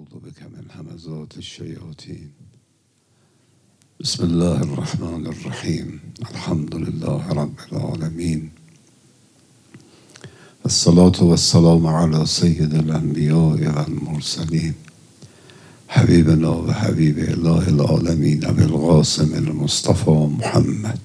أعوذ بك من همزات الشياطين. بسم الله الرحمن الرحيم. الحمد لله رب العالمين، الصلاة والسلام على سيد الأنبياء والمرسلين، حبيبنا وحبيب الله العالمين أبي القاسم المصطفى محمد.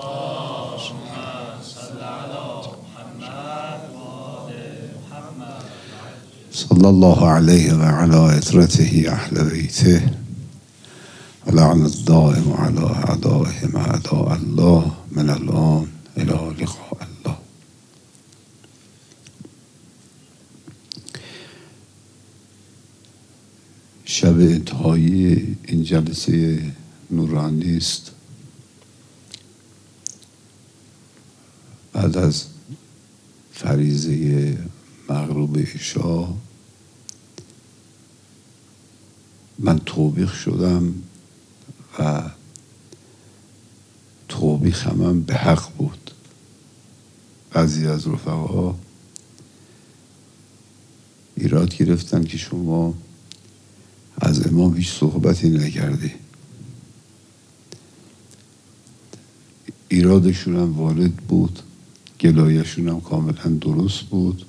صلى الله عليه وعلى عترته أهل بيته ولعن الدائم على أعدائهم أعداء الله من الآن إلى لقاء الله. شب انتهایی این جلسه نورانی است. بعد از فریضه مغرب عشا من توبیخ شدم و توبیخم به حق بود. بعضی از رفقا ایراد گرفتن که شما از امام هیچ صحبتی نکردی. ایرادشون هم وارد بود، گلایشون هم کاملا درست بود.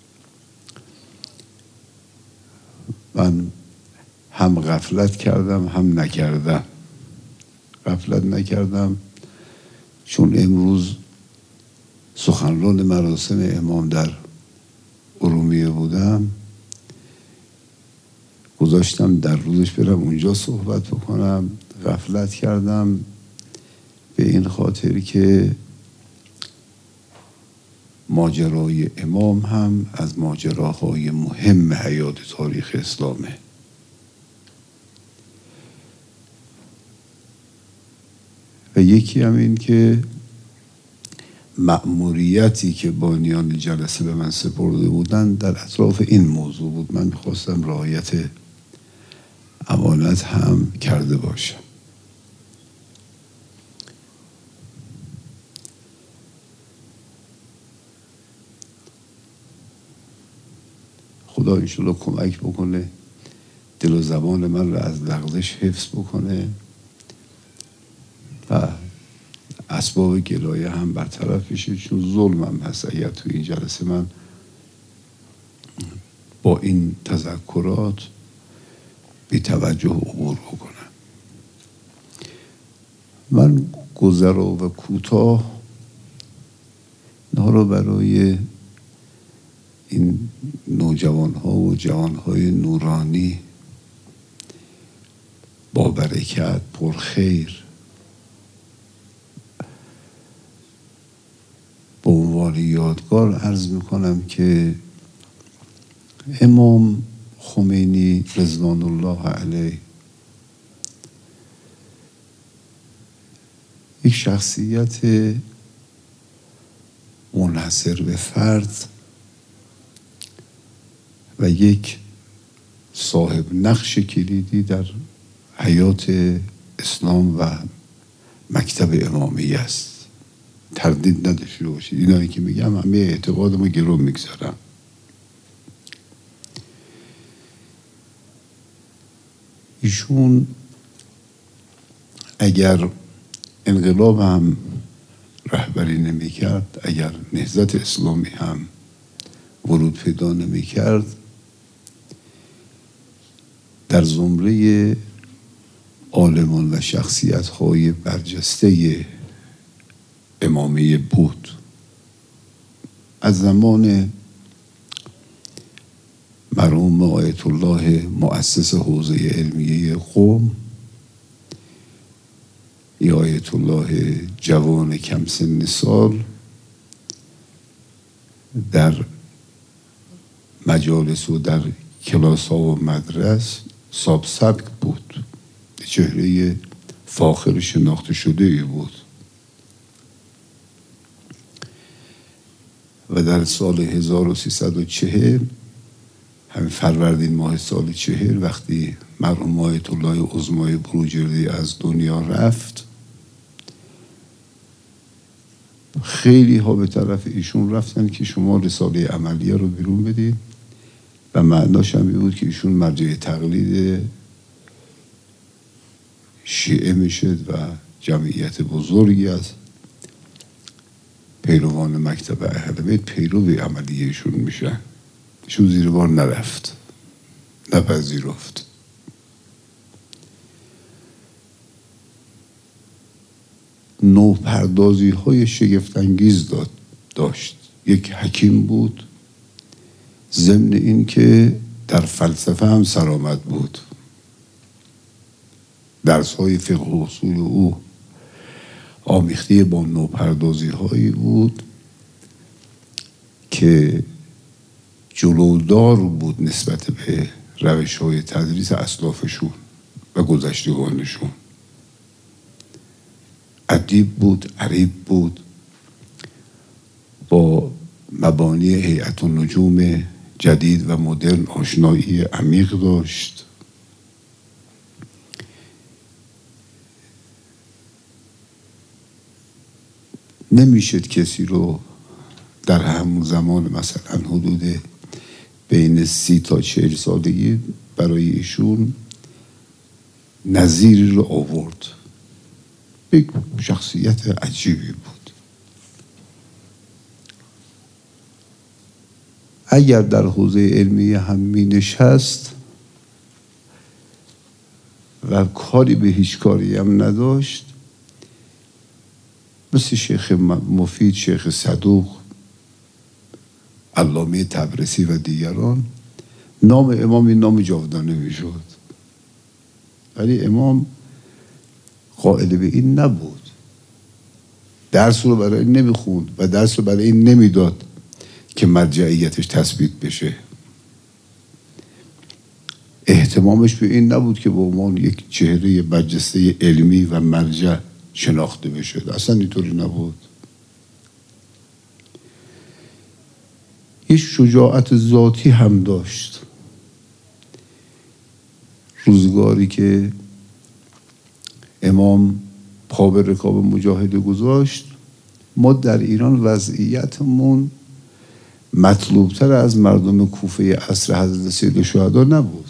من هم غفلت کردم هم نکردم. غفلت نکردم چون امروز سخنران مراسم امام در ارومیه بودم، گذاشتم در روزش برم اونجا صحبت بکنم. غفلت کردم به این خاطر که ماجرای امام هم از ماجراهای مهم حیات تاریخ اسلامه. و یکی هم این که مأموریتی که بانیان جلسه به من سپرده بودن در اطراف این موضوع بود. من میخواستم رعایت امانت هم کرده باشم. خدا انشالله کمک بکنه دل و زبان من را از لغزش حفظ بکنه و اسباب گلایه هم برطرف بشه، چون ظلمم هست اگر تو این جلسه من با این تذکرات بی توجه عبور بکنم. من گذرا و کوتاه اینها رو برای این نوجوان ها و جوان های نورانی با برکت پرخیر به عنوان یادگار عرض میکنم که امام خمینی رضوان الله علیه یک شخصیت منحصر به فرد و یک صاحب نقش کلیدی در حیات اسلام و مکتب امامیه است. تردید نداشته باشید، اینایی که میگم همه اعتقادمو گرو میگذارم. ایشون اگر انقلاب هم رهبری نمیکرد، اگر نهضت اسلامی هم ورود پیدا نمیکرد، در زمره عالمان و شخصیت‌های برجسته امامیه بود. از زمان مرحوم آیت الله مؤسس حوزه علمیه قم یا آیت الله جوان کم سن سال در مجالس و در کلاس ها و مدرس صاحب سبک بود، چهره فاخر شناخته شده ای بود. و در سال 1340 همین فروردین ماه سال 40 وقتی مرحوم آیت الله عظمای بروجردی از دنیا رفت، خیلی ها به طرف ایشون رفتن که شما رساله عملیه رو بیرون بدید و معناش هم بود که ایشون مرجع تقلید شیعه میشد و جمعیت بزرگی از پیروان مکتب اهل بیت پیرو عملی ایشون میشن. ایشون زیر بار نرفت، نپذیرفت. نوپردازی های شگفت‌انگیز داشت. یک حکیم بود، ضمن این که در فلسفه هم سرآمد بود. درس های فقه و اصول او آمیخته با نوپردازی هایی بود که جلودار بود نسبت به روش های تدریس اسلافشون و گذشتگانشون. ادیب بود، عریب بود، با مبانی هیئت النجوم جدید و مدرن آشنایی عمیق داشت. نمیشد کسی رو در همون زمان مثلا حدود بین 30 تا 40 سالگی برای ایشون نظیری رو آورد. یک شخصیت عجیبی بود. اگر در حوزه علمی هم می نشست و کاری به هیچ کاری هم نداشت، مثل شیخ مفید، شیخ صدوق، علامه طبرسی و دیگران، نام امام این نام جاودانه می شد. ولی امام قائل به این نبود. درس رو برای این نمی خوند و درس رو برای این نمی داد که مرجعیتش تثبیت بشه. اهتمامش به این نبود که به عنوان یک چهره برجسته علمی و مرجع شناخته بشه. اصلا اینطوری نبود. یه شجاعت ذاتی هم داشت. روزگاری که امام پا به رکاب مجاهده گذاشت، ما در ایران وضعیتمون مطلوبتر از مردم کوفه عصر حضرت سیدالشهدا نبود.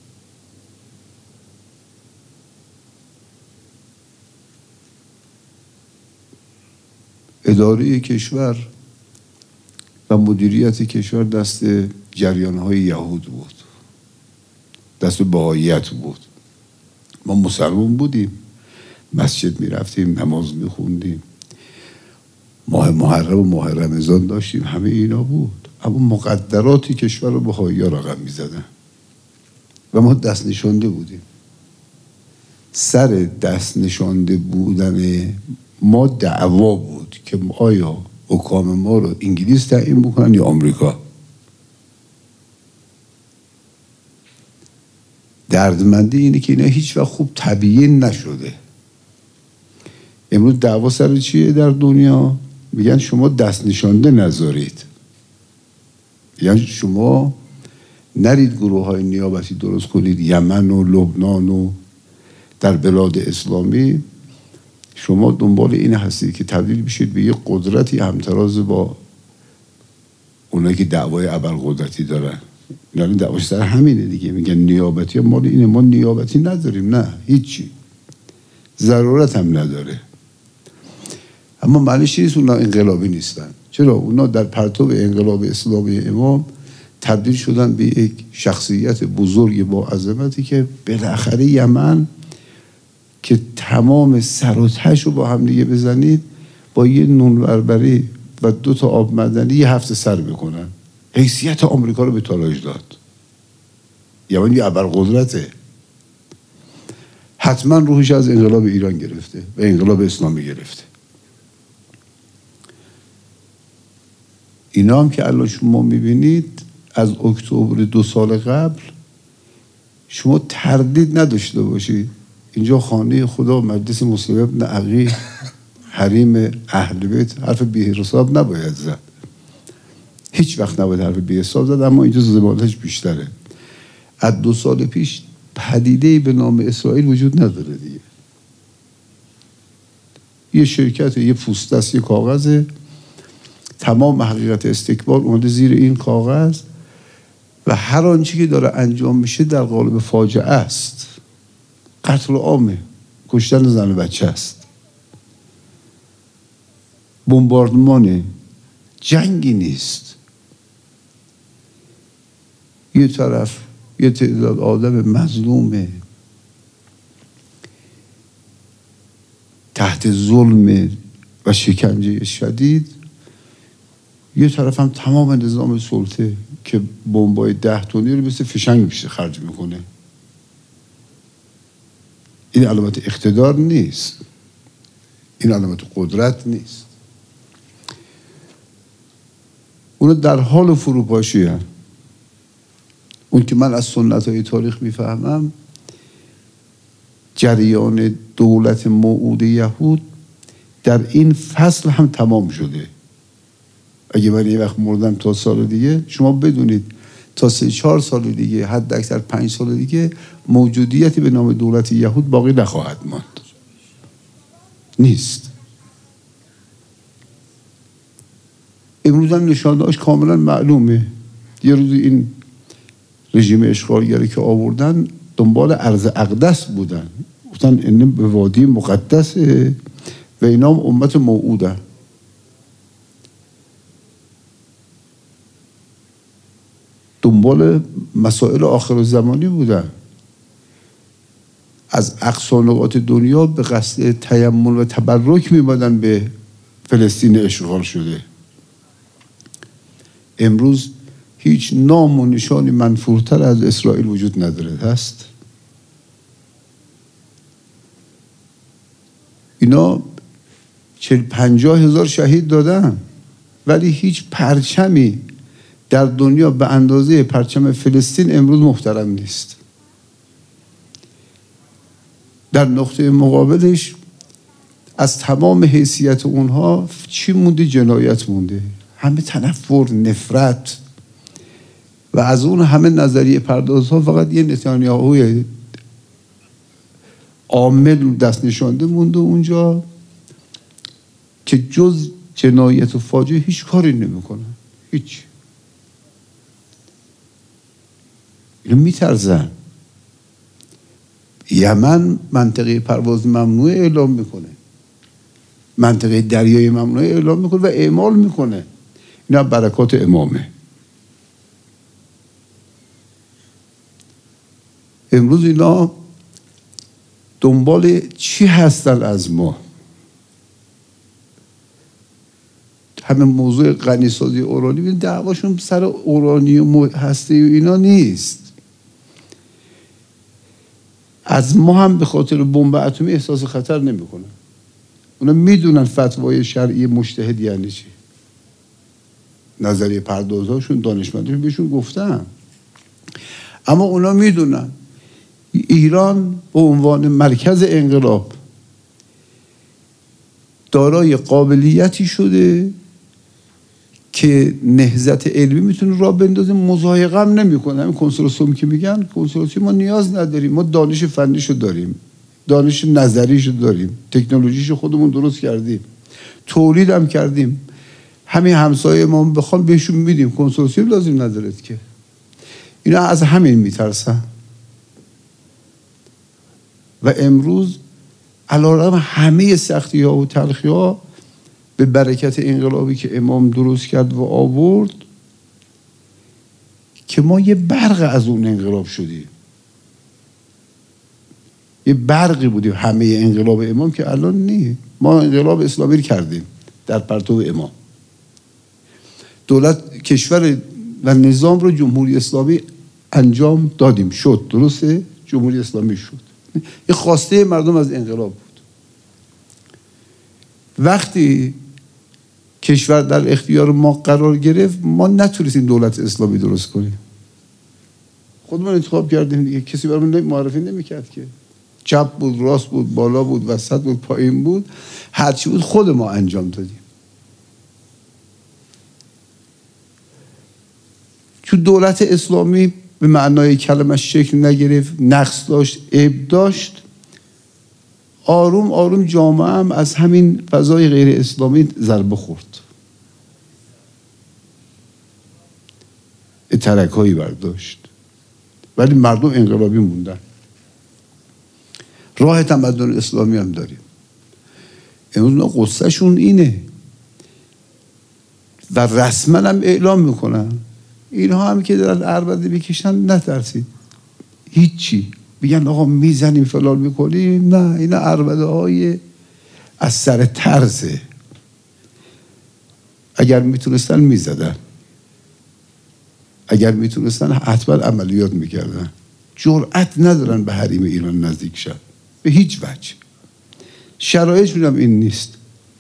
اداره کشور و مدیریت کشور دست جریان‌های یهود بود، دست بهائیت بود. ما مسلمان بودیم، مسجد می رفتیم، نماز می خوندیم، ماه محرم و ماه رمضان داشتیم، همه اینا بود. اما مقدرات کشور رو بهائی‌ها رقم می زدن و ما دست نشانده بودیم. سر دست نشانده بودن ما دعوا بود که آیا حکام ما رو انگلیس تعیین بکنن یا آمریکا. دردمنده اینه که اینا هیچ وقت خوب تبیین نشده. امروز دعوا سر چیه در دنیا؟ میگن شما دست نشانده نذارید، یعنی شما نرید گروه های نیابتی درست کنید یمن و لبنان و در بلاد اسلامی. شما دنبال این هستید که تبدیل بشید به یک قدرتی همتراز با اونایی که دعوای ابرقدرتی دارن. یعنی دعواش سر همینه دیگه. میگن نیابتی مال اینه، ما نیابتی نداریم. نه، هیچی، ضرورت هم نداره. اما معنیش نیست اونا انقلابی نیستن. چرا؟ اونا در پرتو انقلاب اسلامی امام تبدیل شدن به یک شخصیت بزرگ با عظمتی که بالاخره یمن که تمام سر و تهش رو با هم دیگه بزنید با یه نون بربری و 2 تا آب معدنی 1 هفته سر میکنن. حیثیت آمریکا رو به تاراج داد. یمن یه ابرقدرته. حتما روحش از انقلاب ایران گرفته و انقلاب اسلامی گرفته. اینا هم که الان شما میبینید از اکتبر 2 سال قبل شما تردید نداشته باشید اینجا خانه خدا مجلس مسلم ابن عقیل حریم اهل بیت حرف بی حساب نباید زد. هیچ وقت نباید حرف بی حساب زد، اما اینجا زبالش بیشتره. از 2 سال پیش پدیده‌ای به نام اسرائیل وجود نداره دیگه. یه شرکت، یه پوسته است، یه کاغذه، تمام حقیقت استکبار اومده زیر این کاغذ و هر آنچه که داره انجام میشه در قالب فاجعه است. قتل عامه، کشتن زن و بچه است، بمباردمانه، جنگی نیست. یه طرف یه تعداد آدم مظلومه تحت ظلم و شکنجه شدید، یه طرف هم تمام نظام سلطه که بمبای 10 تنی رو مثل فشنگ میشه خرج میکنه. این علامت اقتدار نیست، این علامت قدرت نیست. اون در حال فروپاشی هست. اون که من از سنت های تاریخ میفهمم، جریان دولت موعود یهود در این فصل هم تمام شده. اگه من یه وقت مردم تا سال دیگه، شما بدونید تا 3-4 سال دیگه، حد اکثر 5 سال دیگه، موجودیتی به نام دولت یهود باقی نخواهد ماند. نیست. امروز هم نشانه‌اش کاملا معلومه. یه روز این رژیم اشغالگری که آوردن دنبال ارض اقدس بودن، گفتن این به وادی مقدسه و اینا هم امت موعوده. دنبال مسائل آخر زمانی بودن. از اقصا نقاط دنیا به قصد تیمم و تبرک می‌آمدن به فلسطین اشغال شده. امروز هیچ نام و نشانی منفورتر از اسرائیل وجود نداره. هست اینا 40-50 هزار شهید دادن، ولی هیچ پرچمی در دنیا به اندازه پرچم فلسطین امروز محترم نیست. در نقطه مقابلش از تمام حیثیت اونها چی مونده؟ جنایت مونده. همه تنفر، نفرت و از اون همه نظریه پردازها فقط یه نتانیاهوی عامل دست نشانده مونده اونجا که جز جنایت و فاجعه هیچ کاری نمیکنه. هیچ. اینو میترزن. یمن منطقه پرواز ممنوع اعلام میکنه، منطقه دریایی ممنوع اعلام میکنه و اعمال میکنه. اینا برکات امامه. امروز اینا دنبال چی هستن از ما؟ همه موضوع غنیسازی اورانی، ببین دعواشون سر اورانیوم و هسته و اینا نیست. از ما هم به خاطر بمب اتمی احساس خطر نمیکنن. اونا میدونن فتوای شرعی مجتهد یعنی چی. نظریه پردازهاشون، دانشمندشون بهشون گفتن. اما اونا میدونن ایران به عنوان مرکز انقلاب دارای قابلیتی شده که نهضت علمی میتونه راه بندازه، مضایقه هم نمیکنه. همین کنسورسیوم که میگن، کنسورسیوم ما نیاز نداریم، ما دانش فنیشو داریم، دانش نظریشو داریم، تکنولوژیشو خودمون درست کردیم، تولید هم کردیم. همین همسایه ما بخوام بهشون میدیم، کنسورسیوم لازم ندارد که. اینا از همین میترسن. و امروز علیرغم همه سختی ها و تلخی ها، به برکت انقلابی که امام درست کرد و آورد، که ما یه برق از اون انقلاب شدیم. یه برقی بودیم همه انقلاب امام که الان نیست. ما انقلاب اسلامی رو کردیم در پرتو امام. دولت، کشور و نظام رو جمهوری اسلامی انجام دادیم. شد، درسته؟ جمهوری اسلامی شد. این خواسته مردم از انقلاب بود. وقتی کشور در اختیار ما قرار گرفت، ما نتونستیم دولت اسلامی درست کنیم. خودمون انتخاب کردیم دیگه. کسی برامون معرفی نمیکرد که. چپ بود، راست بود، بالا بود، وسط بود، پایین بود، هرچی بود خود ما انجام دادیم. چون دولت اسلامی به معنای کلمش شکل نگرفت، نقص داشت، عیب داشت، آروم آروم جامعه هم از همین فضای غیر اسلامی ضربه خورد. ترکایی برداشت، ولی مردم انقلابی موندن. راه تمدن اسلامی هم داریم. امروز قصه شون اینه و رسما هم اعلام میکنن اینها هم که دارن عربده بکشن نترسید هیچی، بگن آقا میزنیم فلان میکنیم، نه، اینا عربده های از سر طرزه. اگر میتونستن میزدن، اگر میتونستن حتما عملیات میکردن. جرأت ندارن به حریم ایران نزدیک شن به هیچ وجه. شرایطشون هم این نیست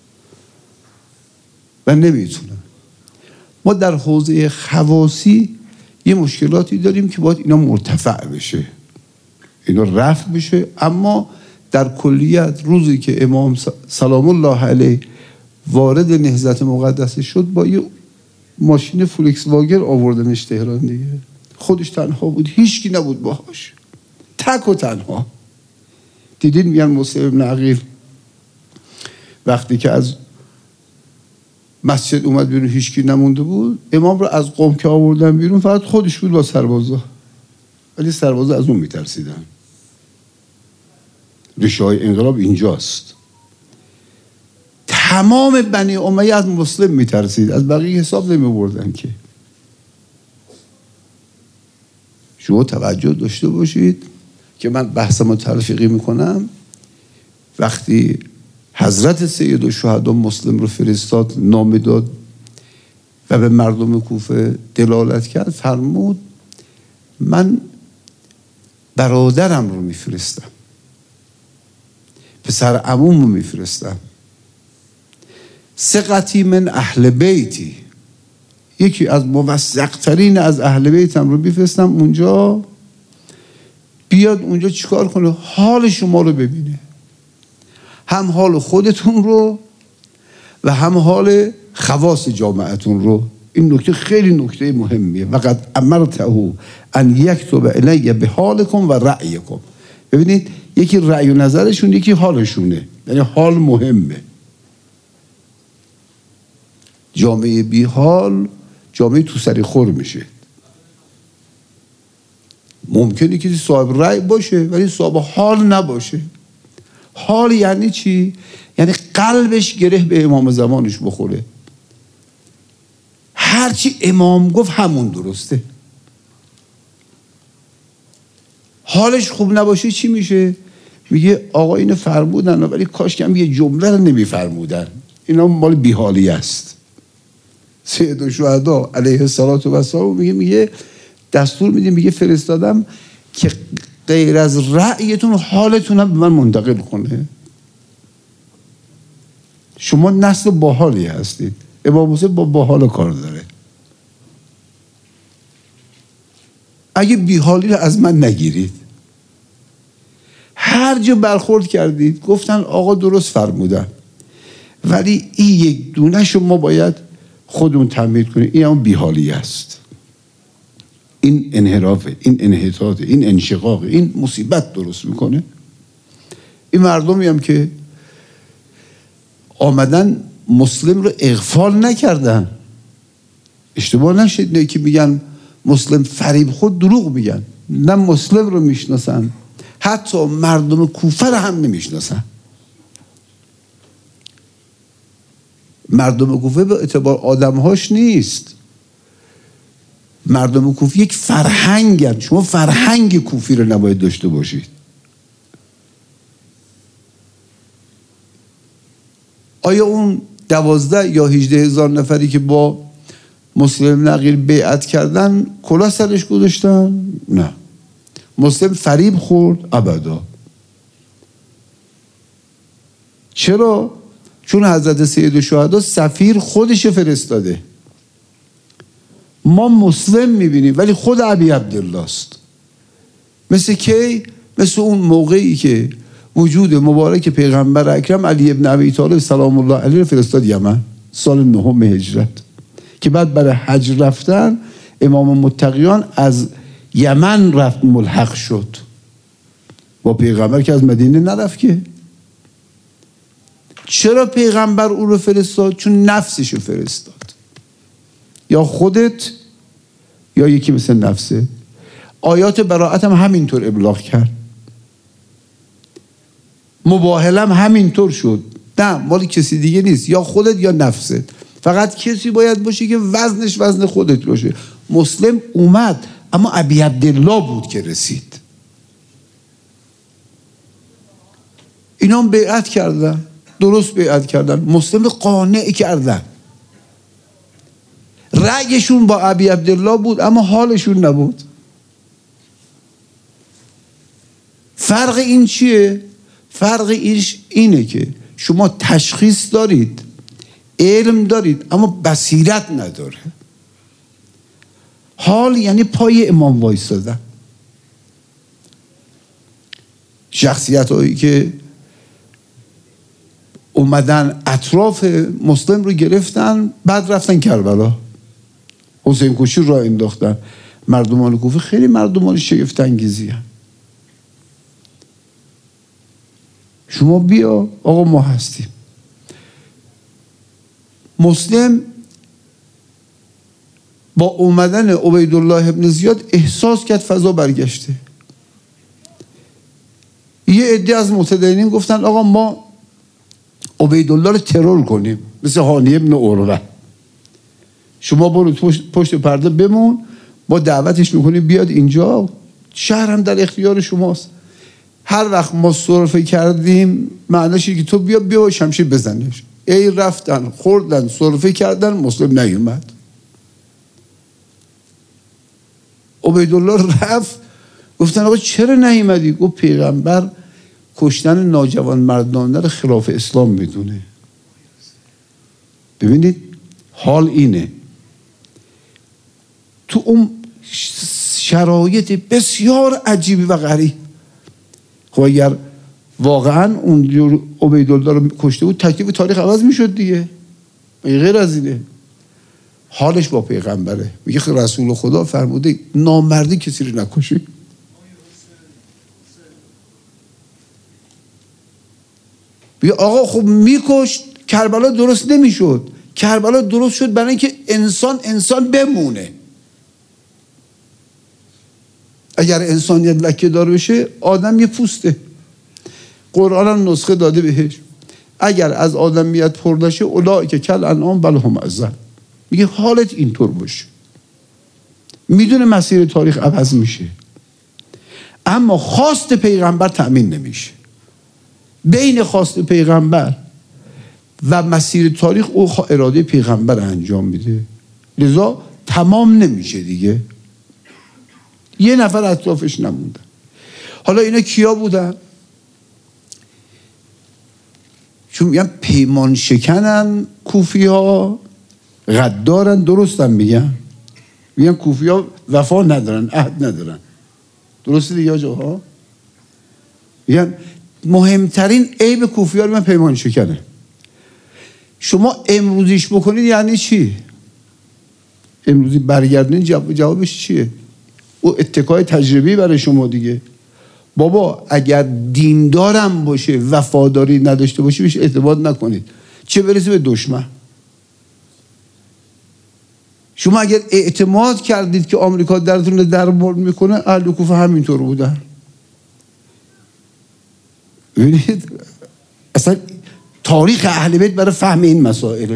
و نمیتونن. ما در حوزه خواصی یه مشکلاتی داریم که باید اینا مرتفع بشه، اینا رفع بشه. اما در کلیت روزی که امام سلام الله علیه وارد نهضت مقدسه شد با یه ماشین فولکس واگن آوردنش تهران دیگه. خودش تنها بود، هیچکی نبود باهاش، تک و تنها. دیدین میگن مسلم بن عقیل وقتی که از مسجد اومد بیرون هیچکی نمونده بود، امام رو از قوم که آوردن بیرون فقط خودش بود با سربازا، ولی سربازا از اون میترسیدن. ریشه های انقلاب اینجاست. تمام بنی امیه از مسلم میترسید، از بقیه حساب نمیبردن که. شما توجه داشته باشید که من بحثمو تلفیقی میکنم. وقتی حضرت سید الشهدا مسلم رو فرستاد، نامه داد و به مردم کوفه دلالت کرد، فرمود من برادرم رو میفرستم، پسر عموم رو میفرستم، ثقتی من اهل بیتی، یکی از موثق‌ترین از اهل بیتم رو میفرستم اونجا، بیاد اونجا چیکار کنه؟ حال شما رو ببینه، هم حال خودتون رو و هم حال خواص جامعتون رو. این نکته خیلی نکته مهمیه. وقد امرته ان یکتب الی بحالکم و رأیکم. ببینید، یکی رأی و نظرشون، یکی حالشونه، یعنی حال مهمه. جامعه بی حال جامعه تو سری خور میشه. ممکنه کسی صاحب رأی باشه ولی صاحب حال نباشه. حال یعنی چی؟ یعنی قلبش گره به امام زمانش بخوره، هرچی امام گفت همون درسته. حالش خوب نباشه چی میشه؟ میگه آقا اینو فرمودن ولی کاش که هم یه جمله رو نمیفرمودن. اینا مال بیحالی است. سید الشهدا علیه السلام میگه دستور میده، میگه فرستادم که غیر از رأیتون حالتون هم به من منتقل کنه. شما نسل باحالی هستید. امام حسین با باحال کار داره. اگه بیحالی رو از من نگیرید، هر جا برخورد کردید گفتن آقا درست فرمودن، ولی این یک دونه شما باید خودمون تمهید کنید. این هم بیحالی است. این انحرافه، این انحطاطه، این انشقاقه، این مصیبت درست میکنه. این مردمی هم که آمدن مسلم رو اغفال نکردن. اشتباه نشید نه که میگن مسلم فریب خود، دروغ میگن. نه مسلم رو میشناسن، حتی مردم کوفه رو هم نمیشناسن. مردم کوفه به اعتبار آدمهاش نیست. مردم کوفی یک فرهنگن. شما فرهنگ کوفی رو نباید داشته باشید. آیا اون 12 یا 18 هزار نفری که با مسلم نقیل بیعت کردن کلاه سرش گذاشتن؟ نه. مسلم فریب خورد؟ ابدا. چرا؟ چون حضرت سید الشهدا سفیر خودش فرستاده. ما مسلم میبینیم ولی خود ابی عبدالله است. مثل کی؟ مثل اون موقعی که وجود مبارک پیغمبر اکرم علی ابن ابی طالب سلام الله علیه رو فرستاد یمن سال 9 هجرت، که بعد برای حج رفتن امام متقیان از یمن رفت ملحق شد با پیغمبر که از مدینه نرفت که. چرا پیغمبر او رو فرستاد؟ چون نفسش رو فرستاد. یا خودت یا یکی مثل نفسه. آیات براءت هم همینطور ابلاغ کرد، مباهله هم همینطور شد. نه مال کسی دیگه نیست، یا خودت یا نفست. فقط کسی باید باشه که وزنش وزن خودت باشه. مسلم اومد، اما ابی عبدالله بود که رسید. اینا هم بیعت کردن، درست بیعت کردن، مسلم قانع کردن. رأیشون با ابی عبدالله بود اما حالشون نبود. فرق این چیه؟ فرق اینه که شما تشخیص دارید، علم دارید، اما بصیرت نداره. حال یعنی پای امام وایسادن. شخصیت هایی که اومدن اطراف مسلم رو گرفتن، بعد رفتن کربلا، حسین کشی را انداختن. مردمان کوفه خیلی مردمان شگفت انگیزی هستند. شما بیا آقا ما هستیم. مسلم با اومدن عبیدالله ابن زیاد احساس کرد فضا برگشته. یه عده از متدینین گفتن آقا ما عبیدالله رو ترور کنیم، مثل هانی ابن عروه. شما برو پشت پرده بمون، ما دعوتش میکنیم بیاد اینجا، شهر هم در اختیار شماست. هر وقت ما سرفه کردیم معنیش اینه که تو بیا شمشیر بزنش. ای رفتن خوردن سرفه کردن، مسلم نیومد. عبیدالله رفت، گفتن آقا چرا نیومدی؟ گفت پیغمبر کشتن ناجوان مردانه رو خلاف اسلام میدونه. ببینید حال اینه. تو اون شرایط بسیار عجیبی و غریب، خب اگر واقعا اونجور عبیدالله رو کشته بود تکلیف تاریخ عوض میشد دیگه، غیر از اینه. حالش با پیغمبره، میگه رسول خدا فرموده نامردی کسی رو نکشی. بیا آقا خب میکشت، کربلا درست نمیشد. کربلا درست شد برای اینکه انسان بمونه. اگر انسانیت لکه دار بشه، آدم یه پوسته. قرآن هم نسخه داده بهش، اگر از آدمیت پر نشه اولئک کالانعام بل هم اضل. میگه حالت اینطور باشه. میدونه مسیر تاریخ عوض میشه، اما خواست پیغمبر تأمین نمیشه. بین خواست پیغمبر و مسیر تاریخ او اراده پیغمبر انجام میده، لذا تمام نمیشه دیگه. یه نفر اطرافش نموندن. حالا اینا کیا بودن؟ چون میگن پیمان شکنن کوفی ها، غدارن. درستم میگن کوفی ها وفا ندارن، عهد ندارن. درسته دیگه آجاها؟ میگن مهمترین عیب کوفی ها رو من پیمان شکنه. شما امروزیش بکنید یعنی چی؟ امروزی برگردین جوابش چیه؟ او اتکای تجربی برای شما دیگه. بابا اگر دیندارم باشه وفاداری نداشته باشه بهش اعتماد نکنید، چه برسه به دشمن. شما اگر اعتماد کردید که آمریکا درتون دربار میکنه، اهل کوفه همینطور بودن. ببینید اصلا تاریخ اهل بیت برای فهم این مسائله.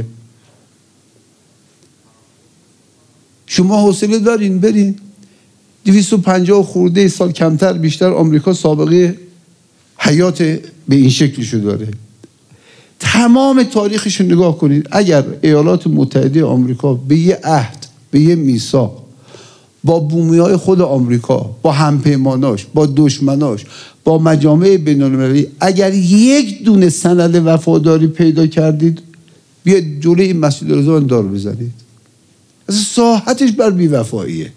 شما حوصله دارین برین 250 خورده سال کمتر بیشتر آمریکا سابقه حیات به این شکلشو داره. تمام تاریخش رو نگاه کنید. اگر ایالات متحده آمریکا به یه عهد، به یه میثاق با بومیای خود آمریکا، با همپیماناش، با دشمناش، با مجامع بین‌المللی، اگر یک دونه سند وفاداری پیدا کردید، بیاید جلوی این مسجد رضا دار بزنید. اصلا ساحتش بر بی‌وفاییه.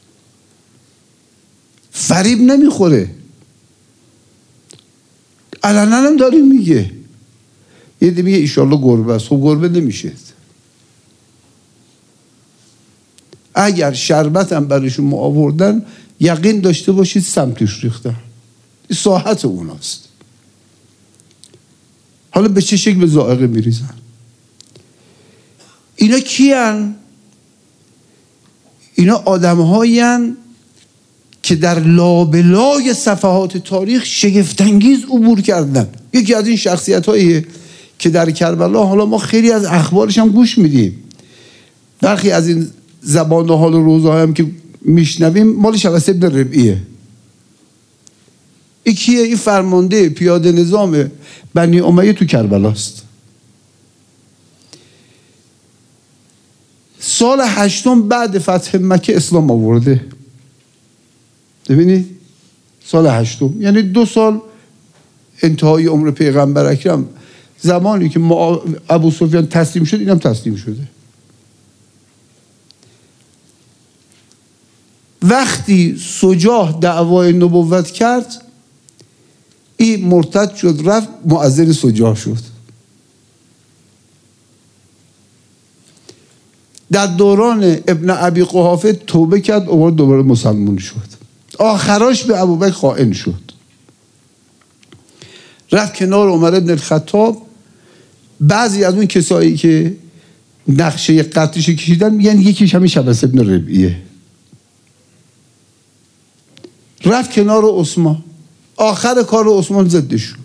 فریب نمیخوره. علنا هم داریم میگه. یه دی میگه ایشالله گربه است. خب گربه نمیشه. اگر شربت هم برایشون ما آوردن، یقین داشته باشید سمتش ریختن. این ساحت اوناست. حالا به چه شکل به ذائقه میریزن؟ اینا کیان؟ اینا آدم‌هایین که در لابلای صفحات تاریخ شگفت‌انگیز عبور کردن. یکی از این شخصیت‌هایی که در کربلا، حالا ما خیلی از اخبارش هم گوش میدیم، برخی از این زبان و حال و روزهای هم که میشنویم مال شبس ابن ربیعه. این فرمانده پیاده نظام بنی امیه تو کربلاست. سال 8 بعد فتح مکه اسلام آورده. ببینید سال 8، یعنی 2 سال انتهای عمر پیغمبر اکرم، زمانی که ابو سفیان تسلیم شد اینم تسلیم شده. وقتی سجاح دعوای نبوت کرد، این مرتد شد، رفت مؤذن سجاح شد. در دوران ابن ابی قحافه توبه کرد، دوباره مسلمان شد. آخراش به ابوبکر خائن شد، رفت کنار عمر ابن الخطاب. بعضی از اون کسایی که نقشه قتلش کشیدن میگن یکیش همین شبس ابن ربیعه. رفت کنار عثمان، آخر کار عثمان ضدش شد.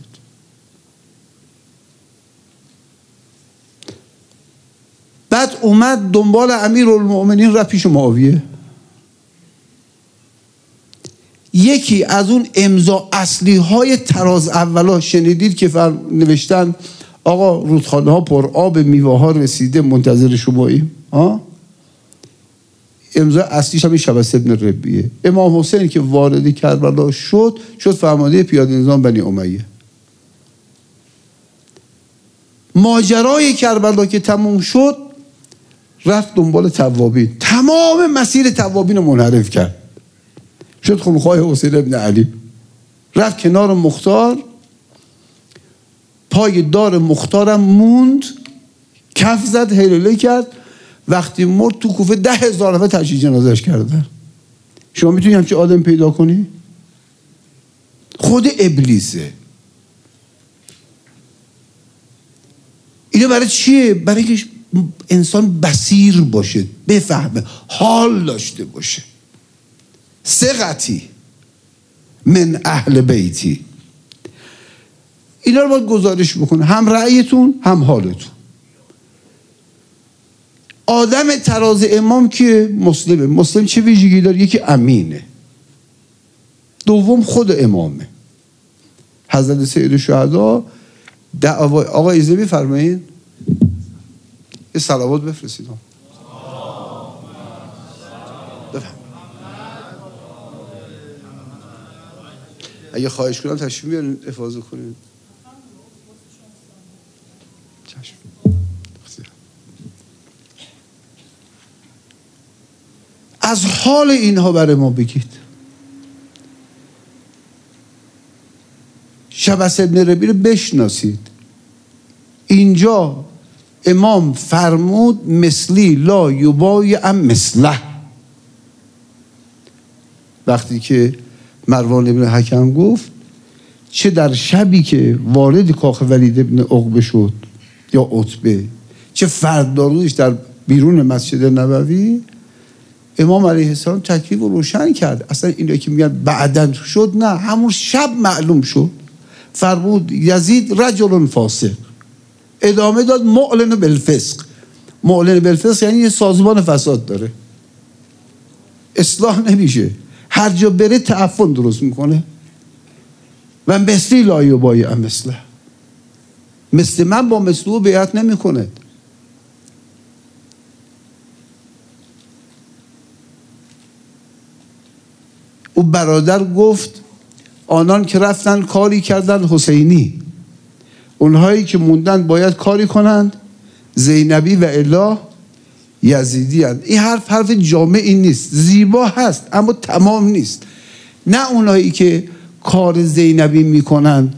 بعد اومد دنبال امیرالمؤمنین، رفت پیش معاویه. یکی از اون امضا اصلی های تراز اولا شنیدید که نوشتن آقا رودخانه ها پر آب، میوه ها رسیده، منتظر شماییم. امضا اصلیش همین شبس ابن ربیعه. امام حسین که وارد کربلا شد فرمانده پیاده نظام بنی امیه. ماجرای کربلا که تموم شد، رفت دنبال توابین، تمام مسیر توابین رو منحرف کرد، شد خونخواه حسین ابن علی. رفت کنار مختار، پای دار مختارم موند، کف زد، هلوله کرد. وقتی مرد تو کوفه 10,000 نفر تشییع جنازه‌اش کردن. شما میتونی همچین آدم پیدا کنی؟ خود ابلیسه. اینو برای چیه؟ برای اینکه انسان بصیر باشه، بفهمه، حال داشته باشه. ثقتی من اهل بیتی. اینا رو باید گزارش بکنه، هم رأیتون هم حالتون. آدم تراز امام که مسلم چه ویژگی داره؟ یکی امینه، دوم خود امامه. حضرت سید شهدا دعوای آقا ایزه بفرمایید یه صلوات بفرستید. اگه خواهش کنم تشریف بیارین افاضه کنین. از حال اینها برای ما بگید. شبس ابن ربیعه رو بشناسید. اینجا امام فرمود مثلی لا یبایع مثله. وقتی که مروان ابن حکم گفت چه در شبی که وارد کاخ ولید ابن عقبه شد یا عتبه، چه فردا روزش در بیرون مسجد نبوی، امام علیه السلام تکلیف رو روشن کرد. اصلا اینو که میگن بعدن شد، نه، همون شب معلوم شد. فرمود یزید رجل فاسق. ادامه داد معلن بالفسق. معلن بالفسق یعنی یه سازمان فساد داره، اصلاح نمیشه، هر جا بره تعفن درست میکنه. و مثلی لا یبایع مثله، مثل من با مثل او بیعت نمیکنه. او برادر گفت آنان که رفتن کاری کردن حسینی، اونهایی که موندن باید کاری کنند زینبی و الا یزیدی هست. این حرف جامعی نیست، زیبا هست اما تمام نیست. نه اونهایی که کار زینبی میکنن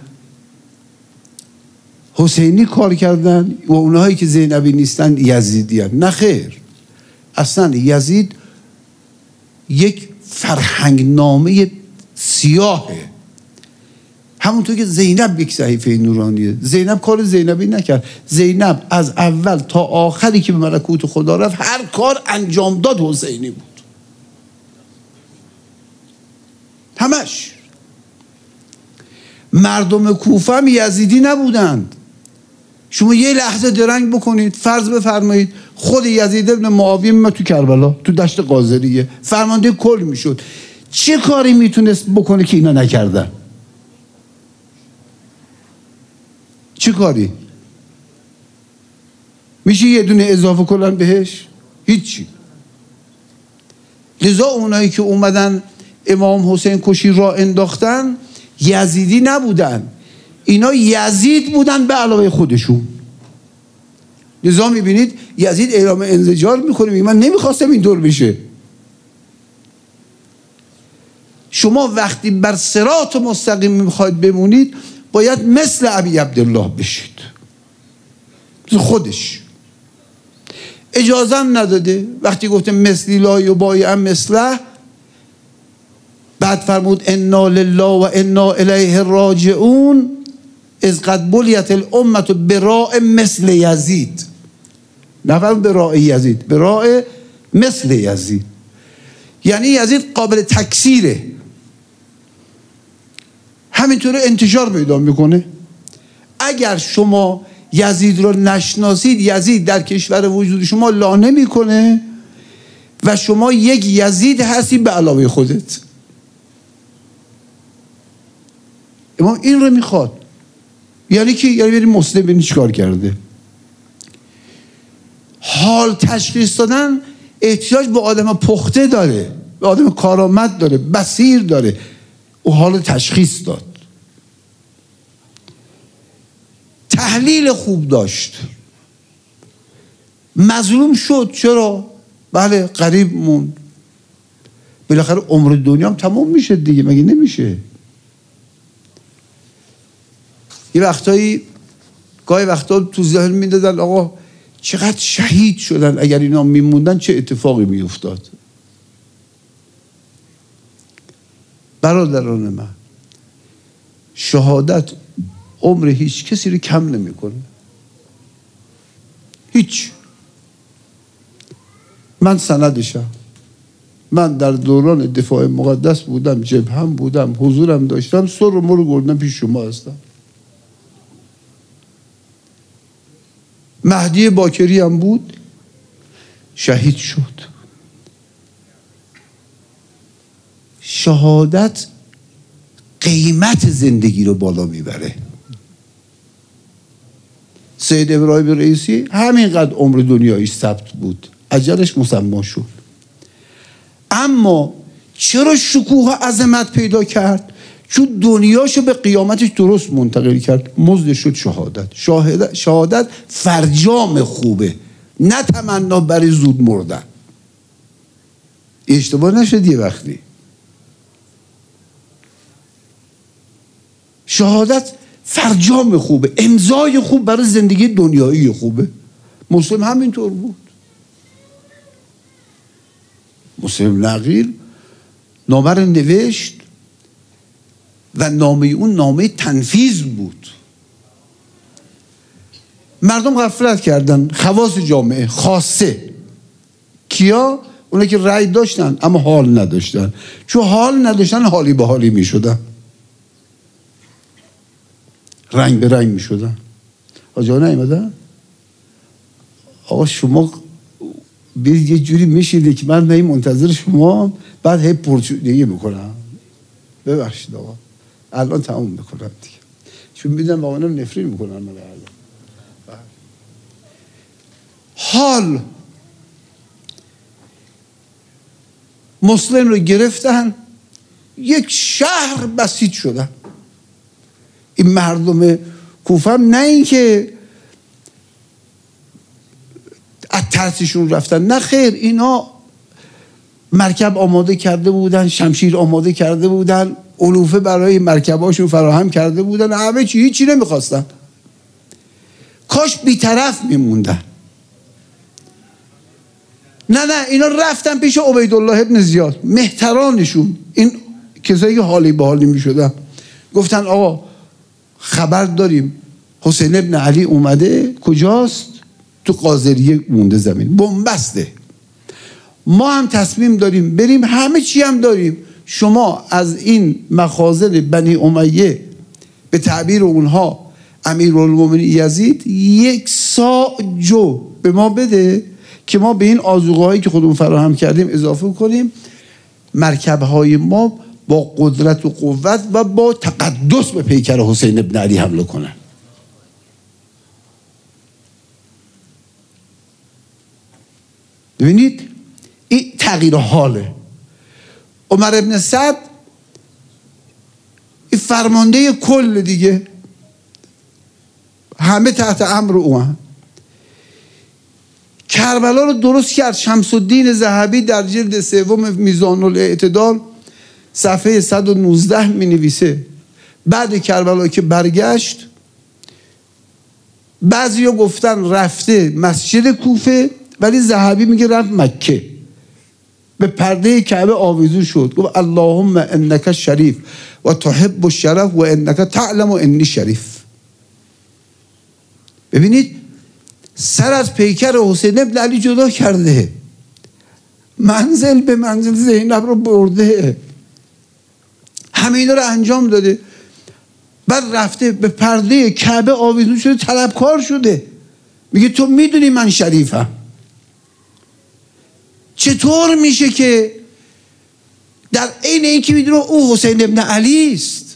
حسینی کار کردن و اونهایی که زینبی نیستن یزیدی هست. نه خیر، اصلا یزید یک فرهنگ نامه سیاهه. همونطور که زینب یک صحیفه نورانیه. زینب کار زینبی نکرد. زینب از اول تا آخری که به ملکوت خدا رفت هر کار انجام داد حسینی بود. همش. مردم کوفه هم یزیدی نبودند. شما یه لحظه درنگ بکنید، فرض بفرمایید خود یزید ابن معاویه میاد تو کربلا، تو دشت قاذریه، فرمانده کل میشد، چه کاری میتونست بکنه که اینا نکردن؟ چه کاری؟ میشه یه دونه اضافه کنن بهش؟ هیچی. لذا اونایی که اومدن امام حسین کشی را انداختن یزیدی نبودن، اینا یزید بودن به علاوه خودشون. لذا میبینید یزید اعلام انزجار میکنه، میگه من نمیخواستم اینطور بشه. شما وقتی بر صراط مستقیم میخواید بمونید باید مثل ابی عبدالله بشید. خودش اجازه هم نداده. وقتی گفته مثلی لا یبایع مثله، بعد فرمود انا لله و انا الیه راجعون از قد بلیت الامة براء مثل یزید. نفرمود براء یزید، براء مثل یزید، یعنی یزید قابل تکثیره، همینطور انتشار پیدا میکنه. اگر شما یزید رو نشناسید، یزید در کشور وجود شما لا نمیکنه و شما یک یزید هستی به علاوه خودت. امام این رو میخواد. یعنی که یعنی بریم مسلم ببینید چیکار کرده. حال تشخیص دادن احتیاج به آدم پخته داره، به آدم کارآمد داره، بصیر داره. او حال تشخیص داد. تحلیل خوب داشت. مظلوم شد، چرا؟ بله غریب موند. بالاخره عمر دنیا هم تمام میشه دیگه، مگه نمیشه؟ یه وقتایی گاهی وقتا تو ذهن میدادن آقا چقدر شهید شدن، اگر اینا میموندن چه اتفاقی میافتاد. برادران من، شهادت عمر هیچ کسی رو کم نمیکنه. هیچ. من سندشم. من در دوران دفاع مقدس بودم، جبهم بودم، حضورم داشتم، سر و مرو گردم پیش شما هستم. مهدی باکری هم بود، شهید شد. شهادت قیمت زندگی رو بالا میبره. سید ابراهیم رئیسی همینقدر عمر دنیایش ثبت بود، اجلش مسمی شد. اما چرا شکوه و عظمت پیدا کرد؟ چون دنیاشو به قیامتش درست منتقل کرد. مزدش شد شهادت. شهادت فرجام خوبه، نه تمنا برای زود مردن. اشتباه نشد یه وقتی. شهادت فرجام خوبه، امضای خوب برای زندگی دنیایی خوبه. مسلم همینطور بود. مسلم نقیل نامه رو نوشت و نامه اون نامه تنفیذ بود. مردم غفلت کردن. خواص جامعه، خاصه کیا؟ اونا که رأی داشتن اما حال نداشتن. چون حال نداشتن حالی به حالی می شدن، رنگ به رنگ می شدن. آجا نیمدن؟ آقا شما بیدید یه جوری میشیده که من نهی منتظر شما، بعد هی پرچونگی میکنم. ببخشید آقا، الان تموم میکنم دیگه، چون میدونم با منم نفرین میکنن. من الان حال مسلم رو گرفتن، یک شهر بسیج شدن. این مردم کوفه هم نه این که از ترسشون رفتن، نه خیر، اینا مرکب آماده کرده بودن، شمشیر آماده کرده بودن، علوفه برای مرکباشون فراهم کرده بودن، همه چی، هیچی نمیخواستن. کاش بیطرف میموندن. نه اینا رفتن پیش عبیدالله ابن زیاد، مهترانشون، این کسایی که حالی به حالی میشدن. گفتن آقا خبر داریم حسین ابن علی اومده، کجاست؟ تو قاذریه مونده، زمین بنبسته. ما هم تصمیم داریم بریم، همه چی هم داریم، شما از این مخازن بنی امیه به تعبیر اونها امیرالمومنین یزید 1 صاع جو به ما بده که ما به این آذوقه هایی که خودمون فراهم کردیم اضافه کنیم، مرکب های ما با قدرت و قوت و با تقدس به پیکر حسین ابن علی حمله کنن. ببینید این تغییر حاله. عمر ابن سعد این فرمانده کل دیگه، همه تحت امر او هم. کربلا رو درست کرد. شمس الدین ذهبی در جلد 3 میزان الاعتدال صفحه 119 می نویسه بعد کربلا که برگشت بعضیا گفتن رفته مسجد کوفه، ولی ذهبی میگه رفت مکه، به پرده کعبه آویزون شد، گفت اللهم انک شریف و تحب الشرف و انک تعلم انی شریف. ببینید سر از پیکر حسین ابن علی جدا کرده، منزل به منزل زینب رو برده، همه اینا رو انجام داده، بعد رفته به پرده کعبه آویزون شده، طلبکار شده، میگه تو میدونی من شریفم. چطور میشه که در عین اینکه میدونه او حسین ابن علی است؟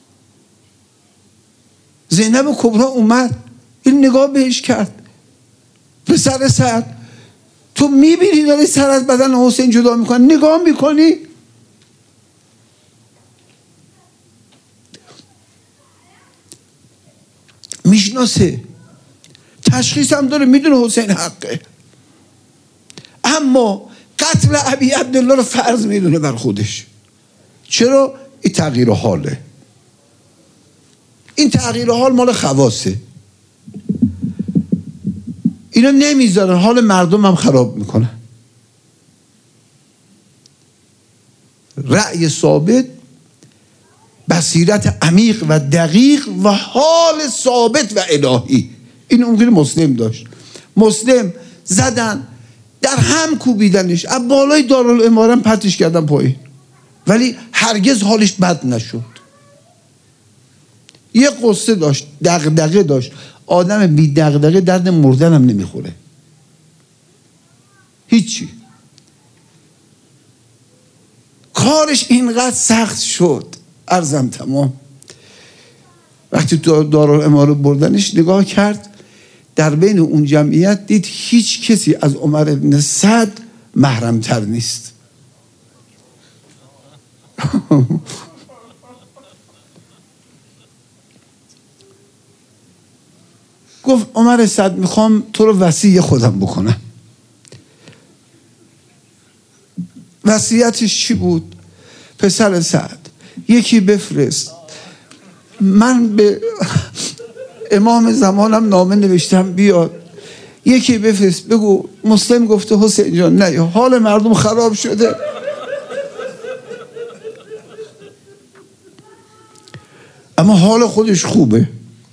زینب کبرا اومد این نگاه بهش کرد، پسر سعد تو میبینی داری سر از بدن حسین جدا میکنی، نگاه میکنی؟ میشناسه، تشخیص هم داره، میدونه حسین حقه، اما قتل ابی عبدالله رو فرض میدونه بر خودش. چرا؟ این تغییر حاله. این تغییر حال مال خواصه، اینا نمیذارن، حال مردم هم خراب میکنن. رأی ثابت، بصیرت عمیق و دقیق و حال ثابت و الهی. این اون مسلم داشت. مسلم زدن در هم کوبیدنش، از بالای دارالاماره پرتش کردن پایین، ولی هرگز حالش بد نشد. یه قصه داشت، دغدغه داشت. آدم بی دغدغه درد مردن هم نمیخوره، هیچی. کارش اینقدر سخت شد، عرضم تمام، وقتی تو دارالاماره بردنش نگاه کرد، در بین اون جمعیت دید هیچ کسی از عمر بن سعد محرمتر نیست. گفت عمر سعد میخوام تو رو وصی خودم بکنم. وصیتش چی بود؟ پسر سعد یکی بفرست، من به امام زمانم نامه نوشتم بیاد، یکی بفرست بگو مسلم گفته حسین جان نه، حال مردم خراب شده. اما حال خودش خوبه.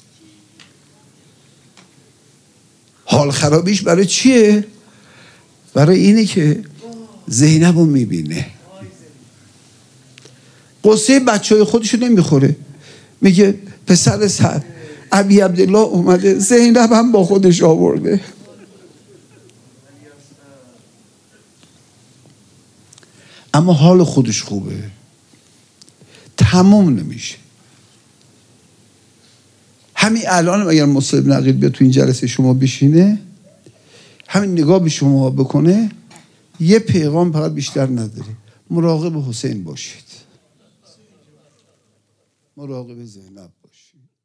حال خرابیش برای چیه؟ برای اینه که زینب رو میبینه، قصه بچه های خودشو نمیخوره، میگه پسر سعد ابی عبدالله اومده، زینب هم با خودش آورده. اما حال خودش خوبه، تمام نمیشه. همین الان اگر مصعب نقیل بیاد تو این جلسه شما بشینه، همین نگاه به شما بکنه، یه پیغام فقط بیشتر نداره: مراقب حسین باشید، مراقب زینب باشید.